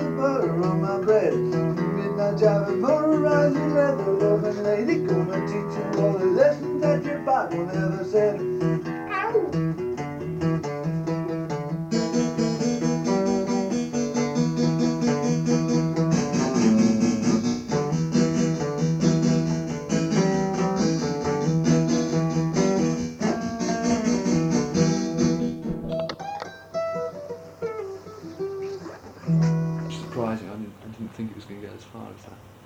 the butter on my bread. Midnight jive and motorizing leather, loving lady, gonna teach you all the lessons that your Bible never said. Surprising, I didn't think it was going to get as far as that.